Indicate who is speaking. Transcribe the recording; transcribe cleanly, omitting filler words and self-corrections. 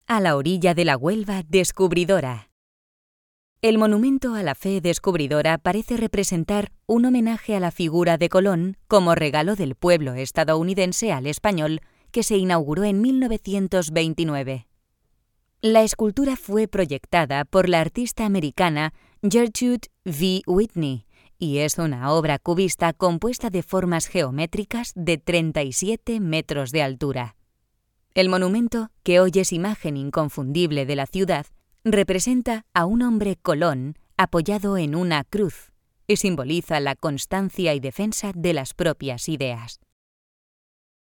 Speaker 1: A la orilla de la Huelva descubridora. El monumento a la fe descubridora parece representar un homenaje a la figura de Colón como regalo del pueblo estadounidense al español que se inauguró en 1929. La escultura fue proyectada por la artista americana Gertrude V. Whitney y es una obra cubista compuesta de formas geométricas de 37 metros de altura. El monumento, que hoy es imagen inconfundible de la ciudad, representa a un hombre Colón apoyado en una cruz y simboliza la constancia y defensa de las propias ideas.